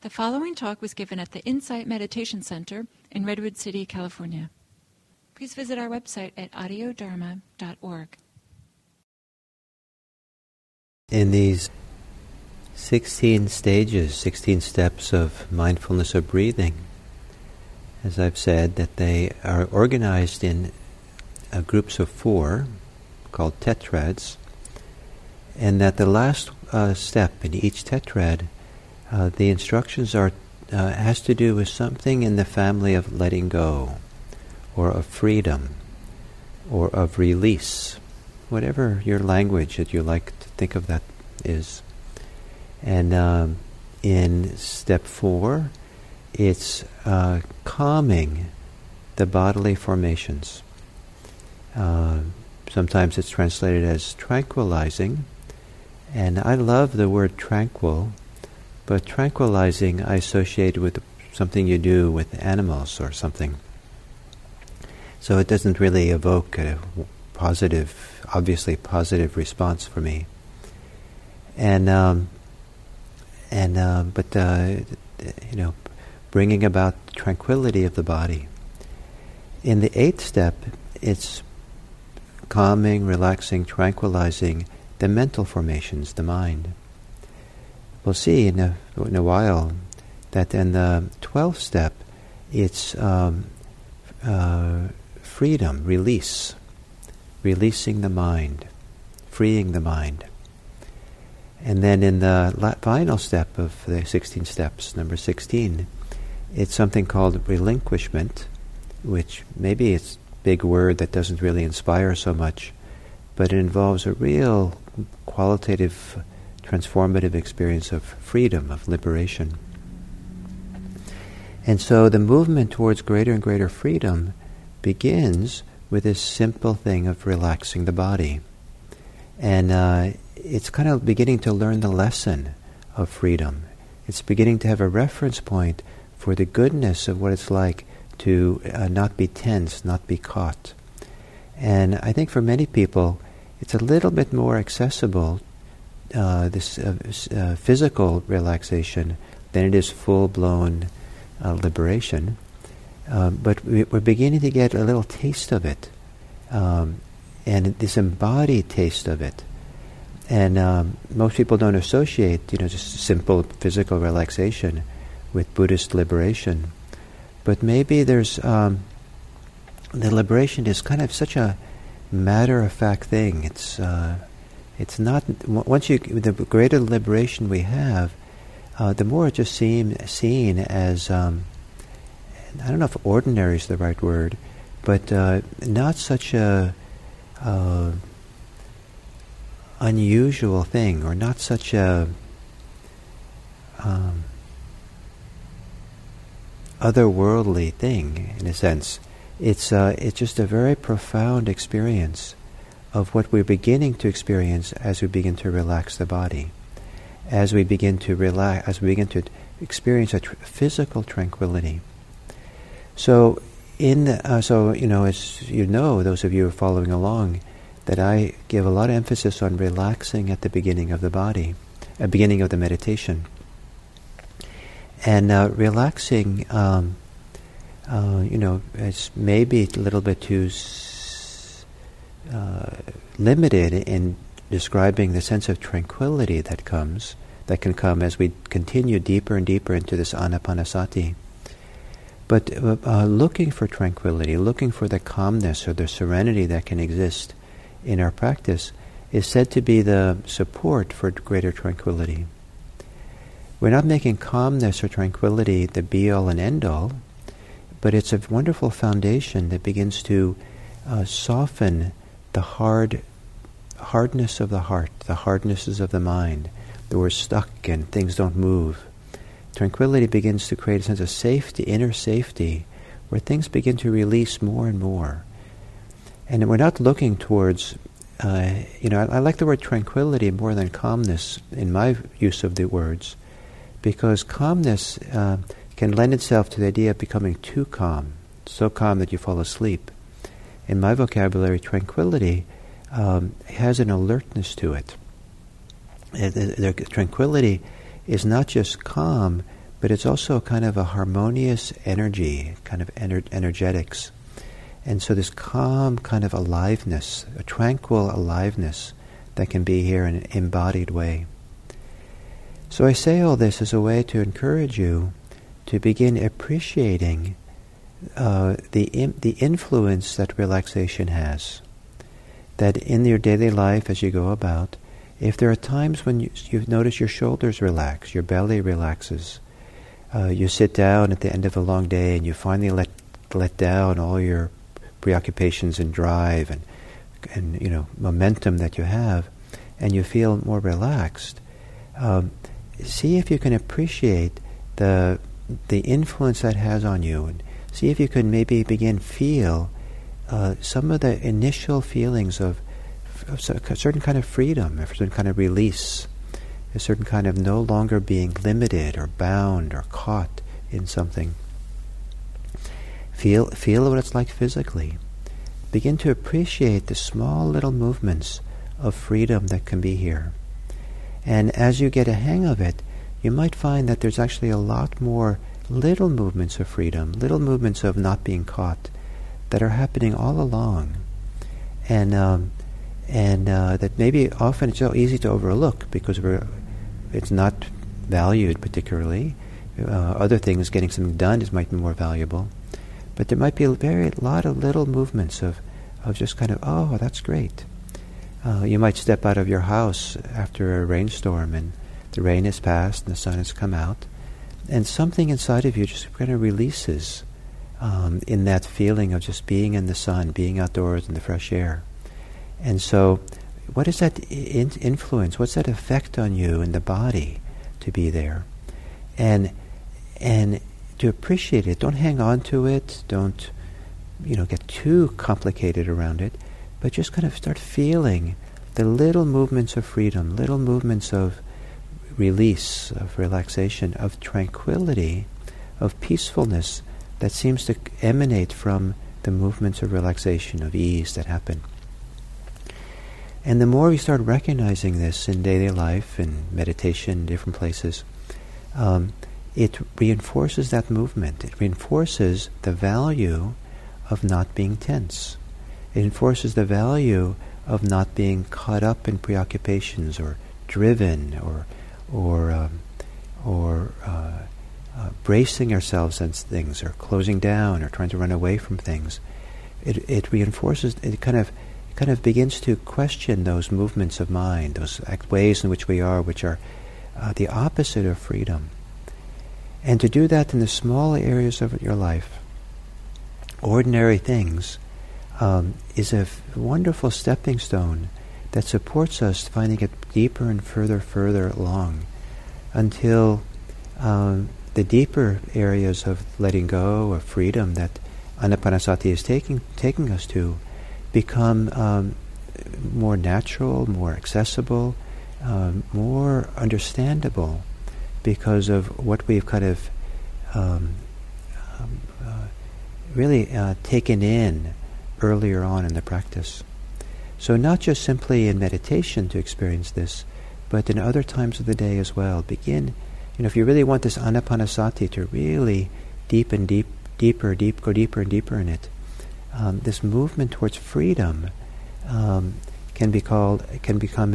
The following talk was given at the Insight Meditation Center in Redwood City, California. Please visit our website at audiodharma.org. In these 16 stages, 16 steps of mindfulness of breathing, as I've said, that they are organized in groups of 4 called tetrads, and that the last step in each tetrad, the instructions are has to do with something in the family of letting go, or of freedom, or of release, whatever your language that you like to think of that is. And in step 4, it's calming the bodily formations. Sometimes it's translated as tranquilizing, and I love the word tranquil, but tranquilizing I associate with something you do with animals or something. So it doesn't really evoke a positive, obviously positive response for me. Bringing about tranquility of the body. In the 8th step, it's calming, relaxing, tranquilizing the mental formations, the mind. We'll see in a while that in the 12th step, it's freedom, release, releasing the mind, freeing the mind. And then in the final step of the 16 steps, number 16, it's something called relinquishment, which maybe it's a big word that doesn't really inspire so much, but it involves a real qualitative, transformative experience of freedom, of liberation. And so the movement towards greater and greater freedom begins with this simple thing of relaxing the body. And it's kind of beginning to learn the lesson of freedom. It's beginning to have a reference point for the goodness of what it's like to not be tense, not be caught. And I think for many people, it's a little bit more accessible, this physical relaxation, than it is full-blown liberation. But we're beginning to get a little taste of it, and this embodied taste of it. And most people don't associate, just simple physical relaxation with Buddhist liberation. But maybe there's the liberation is kind of such a matter-of-fact thing. It's not the greater liberation we have, the more it just seen as I don't know if ordinary is the right word, but not such a unusual thing, or not such a otherworldly thing, in a sense. It's just a very profound experience of what we're beginning to experience as we begin to relax the body, as we begin to experience a physical tranquility. So, as you know, those of you who are following along, that I give a lot of emphasis on relaxing at the beginning of the body, beginning of the meditation. And relaxing, it's maybe a little bit too limited in describing the sense of tranquility that can come as we continue deeper and deeper into this anapanasati. But looking for tranquility, looking for the calmness or the serenity that can exist in our practice is said to be the support for greater tranquility. We're not making calmness or tranquility the be-all and end-all, but it's a wonderful foundation that begins to soften the hardness of the heart, the hardnesses of the mind, that we're stuck and things don't move. Tranquility begins to create a sense of safety, inner safety, where things begin to release more and more. And we're not looking towards, I like the word tranquility more than calmness in my use of the words, because calmness can lend itself to the idea of becoming too calm, so calm that you fall asleep. In my vocabulary, tranquility has an alertness to it. Tranquility is not just calm, but it's also kind of a harmonious energy, kind of energetics. And so this calm kind of aliveness, a tranquil aliveness that can be here in an embodied way. So I say all this as a way to encourage you to begin appreciating the influence that relaxation has. That in your daily life as you go about, if there are times when you notice your shoulders relax, your belly relaxes, you sit down at the end of a long day and you finally let down all your preoccupations and drive and momentum that you have, and you feel more relaxed, see if you can appreciate the influence that has on you, and see if you can maybe begin feel some of the initial feelings of a certain kind of freedom, a certain kind of release, a certain kind of no longer being limited or bound or caught in something. Feel what it's like physically. Begin to appreciate the small little movements of freedom that can be here. And as you get a hang of it, you might find that there's actually a lot more little movements of freedom, little movements of not being caught, that are happening all along. And that maybe often it's so easy to overlook because it's not valued particularly. Other things, getting something done, might be more valuable. But there might be a lot of little movements of just kind of, oh, that's great. You might step out of your house after a rainstorm and the rain has passed and the sun has come out, and something inside of you just kind of releases in that feeling of just being in the sun, being outdoors in the fresh air. And so what is that influence? What's that effect on you in the body to be there? And to appreciate it. Don't hang on to it. Don't get too complicated around it. But just kind of start feeling the little movements of freedom, little movements of release, of relaxation, of tranquility, of peacefulness that seems to emanate from the movements of relaxation, of ease that happen. And the more we start recognizing this in daily life, in meditation, in different places, it reinforces that movement. It reinforces the value of not being tense. It enforces the value of not being caught up in preoccupations or driven or bracing ourselves against things or closing down or trying to run away from things. It reinforces. It kind of begins to question those movements of mind, those ways in which we are, which are the opposite of freedom. And to do that in the small areas of your life, ordinary things, is a wonderful stepping stone that supports us finding it deeper and further along until the deeper areas of letting go, of freedom that Anapanasati is taking us to become more natural, more accessible, more understandable because of what we've kind of really taken in earlier on in the practice. So not just simply in meditation to experience this, but in other times of the day as well. Begin, if you really want this Anapanasati to really go deeper and deeper in it, this movement towards freedom can become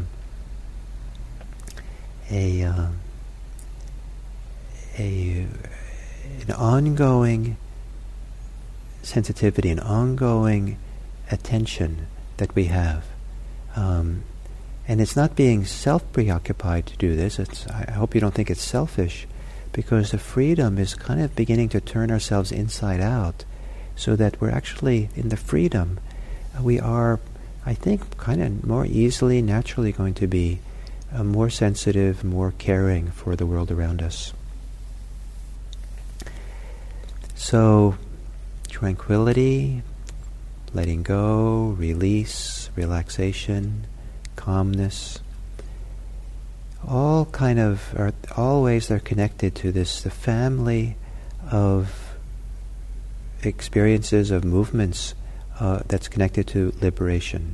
an ongoing sensitivity, an ongoing attention that we have. And it's not being self-preoccupied to do this. I hope you don't think it's selfish, because the freedom is kind of beginning to turn ourselves inside out so that we're actually, in the freedom, we are, I think, kind of more easily, naturally going to be more sensitive, more caring for the world around us. So, tranquility, letting go, release, relaxation, calmness, all ways they're connected to this, the family of experiences, of movements that's connected to liberation.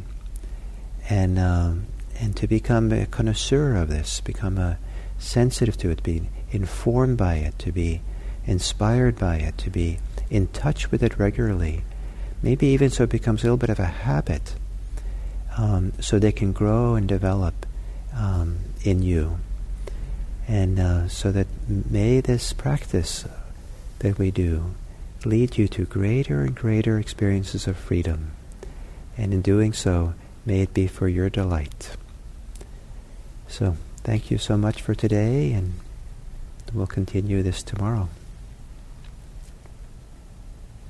And to become a connoisseur of this, become sensitive to it, be informed by it, to be inspired by it, to be in touch with it regularly, maybe even so it becomes a little bit of a habit, so they can grow and develop in you. And so that may this practice that we do lead you to greater and greater experiences of freedom. And in doing so, may it be for your delight. So, thank you so much for today, and we'll continue this tomorrow.